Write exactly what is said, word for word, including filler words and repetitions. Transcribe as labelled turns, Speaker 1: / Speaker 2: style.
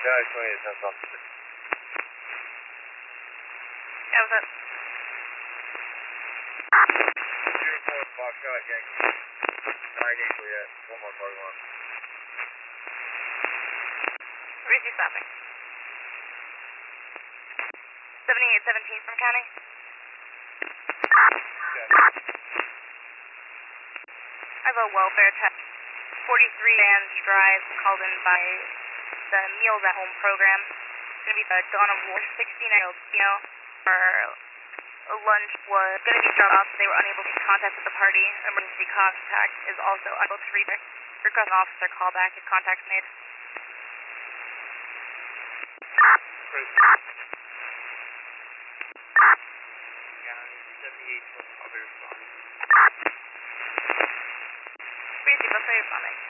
Speaker 1: Guys, twenty-eight, ten officer.
Speaker 2: Yeah, what's up?
Speaker 1: Uniform, Foxtrot, Yankee. nine eight, yeah. One more parking lot.
Speaker 2: Where is he stopping? seventy-eight seventeen from county?
Speaker 1: Yeah.
Speaker 2: I have a welfare check. forty-three Vans Drive called in by the Meals at Home program. It's going to be the Donna War sixty-nine-year-old female. Her lunch was going to be dropped off, so they were unable to get contact with the party. Emergency contact is also unable to reach her. Request an officer call back if contact's made.
Speaker 1: Great. County, seventy-eight, twelve, I'll be responding.
Speaker 2: Briefly, before you're responding.